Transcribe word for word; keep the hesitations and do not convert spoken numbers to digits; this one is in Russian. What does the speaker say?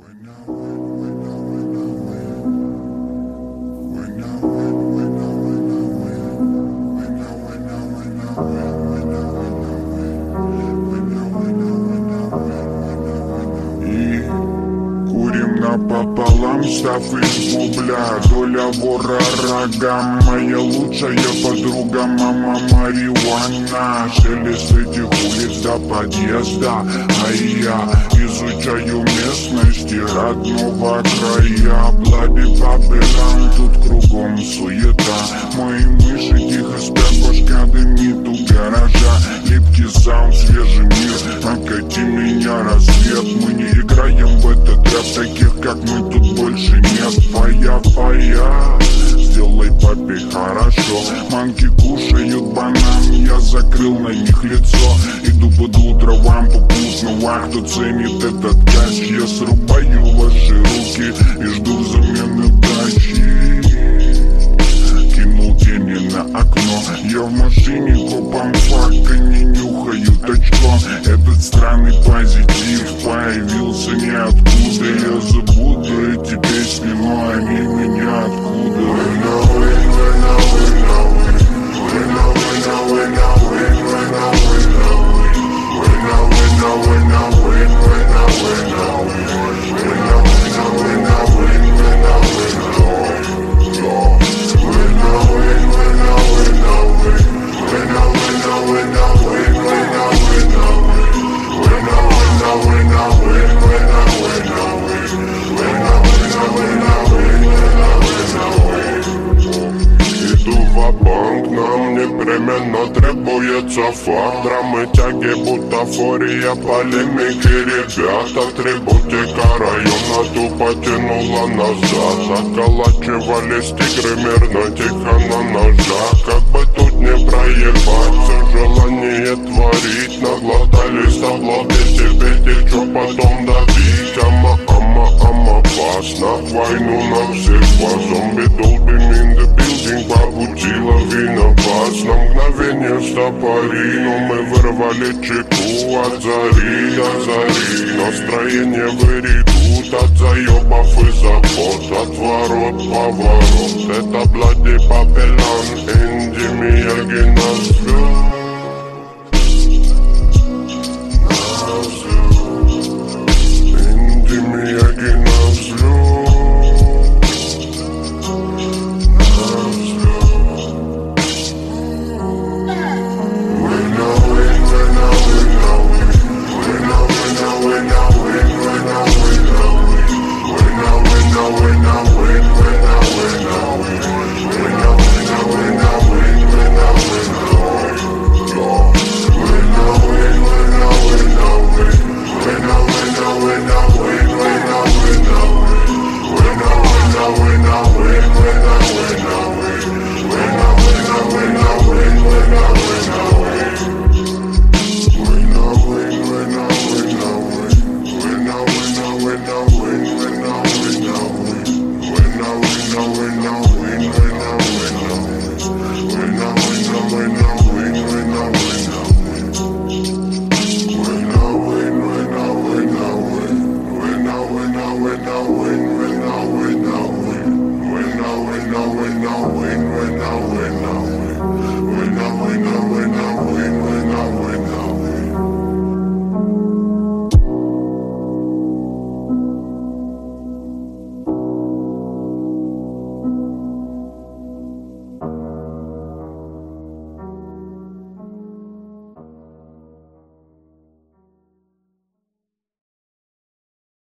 Напополам, став из бубля, доля вора рога. Моя лучшая подруга, мама марихуана. Шелест этих улиц до подъезда, а я изучаю местности родного края. Блади бабелам, тут кругом суета. Мои мыши тихо спят, башка дымит у гаража. Липкий саунд, свежий мир, окати меня рассвет. Мы не играем в этот рэп, таких как мы тут больше нет. Фая-фая, сделай папе хорошо. Манки кушают банан, я закрыл на них лицо. Иду под утро вам попутно, кто ценит этот кач. Я срубаю ваши руки и жду замены дачи. Кинул тени на окно, я в машине копом фак, они нюхают очко. Этот странный позитив появился ниоткуда. Я забуду эти песни, но они меня откуда. Нам непременно требуется факт. Драмы, тяги, бутафория, полемики. Ребята, атрибутика района тупо тянула назад. Околачивались тигры мирно, тихо на ножах. Как бы тут не проебать, все желание творить. Наглотались табло, себе чё потом давить. Ама, ама, ама, опасно. Войну на всех по зомби, долбим in the building. Побудила вина вас на мгновение стопори. Но мы вырвали чеку от зари, от зари. Настроение вырядут от заебов и запот. От ворот поворот. Это Блади Бабелам, Энди Миягина звезд.